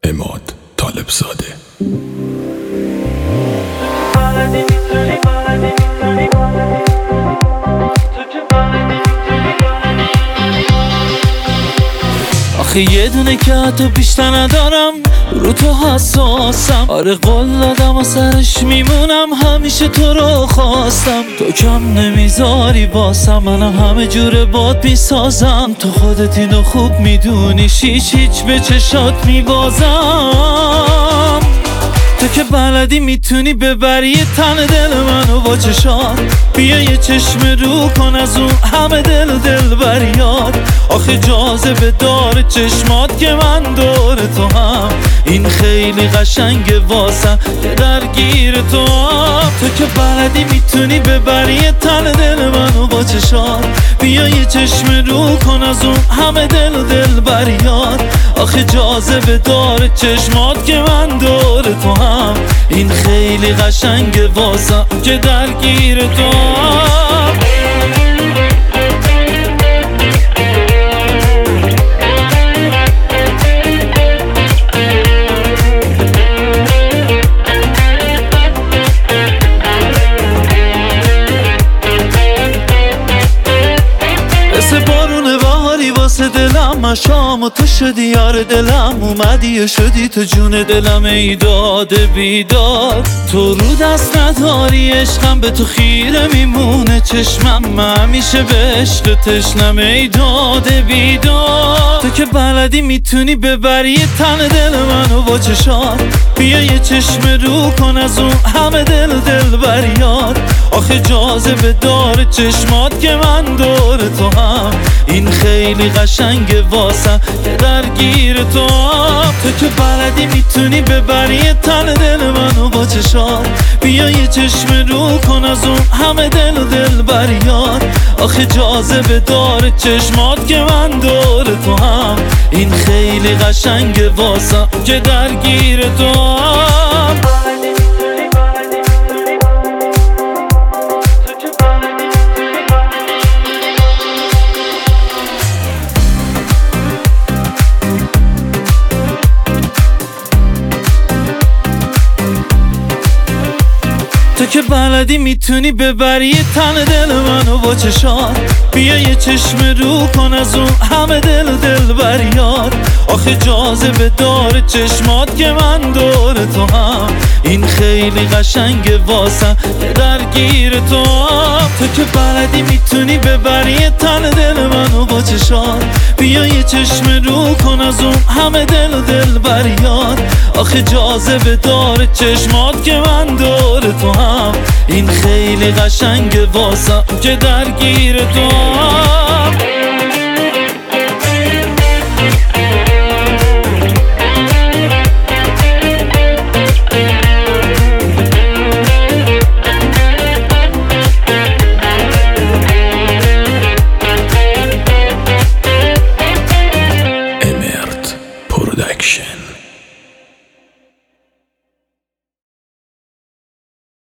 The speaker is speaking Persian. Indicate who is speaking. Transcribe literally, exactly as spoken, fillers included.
Speaker 1: عماد طالبزاده.
Speaker 2: آخه یه دونه که حتی بیشتر ندارم، رو تو حساسم. آره قول دادم و سرش میمونم، همیشه تو رو خواستم. تو کم نمیذاری باسم، منم همه جوره باد میسازم. تو خودت اینو خوب میدونی، هیچ هیچ به چشات میبازم. تو که بلدی میتونی ببری یه تن دل منو با چشات. بیا یه چشم رو کن از اون همه دل دل بریاد. آخه جاذبه داره چشمات که من دور تو هم. این خیلی قشنگه واسم که درگیر تو هم. تو که بلدی میتونی ببری یه تن دل منو با چشات. بیا یه چشم رو کن از اون همه دل دل بریاد. آخه جاذبه داره چشمات که من دور تو هم. این خیلی قشنگه واسم که درگیر تو هم. واسه دلم مشام و تو شدی یار دلم. اومدی و شدی تو جون دلم، ای داده بیداد. تو رو دست نداری عشقم، به تو خیره میمونه چشمم. من همیشه به عشق تشنم، ای داده بیداد. تو که بلدی میتونی ببری یه تن دل منو با چشات. بیا یه چشم رو کن از اون همه دل دل بریاد. آخه جاذبه داره چشمات که من دور تو هم. این خیلی قشنگه واسم که درگیر تو هم. تو که بلدی میتونی ببری یه تن دل منو با چشات. بیا یه چشم رو کن از اون همه دل دل بریاد. آخه جاذبه داره چشمات که من دور تو هم. این خیلی قشنگه واسم که درگیر تو هم. تو که بلدی میتونی ببری یه تن دل منو با چشات. بیا یه چشم رو کن از اون همه دل دل بریاد. آخه جاذبه داره چشمات که من دور تو هم. این خیلی قشنگه واسم که درگیر تو هم. تو که بلدی میتونی ببری یه تن دل منو با چشات. بیا یه چشم رو کن از اون همه دل دل بریاد. آخه جاذبه داره چشمات که من دور تو هم. این خیلی قشنگه واسم که درگیر تو هم.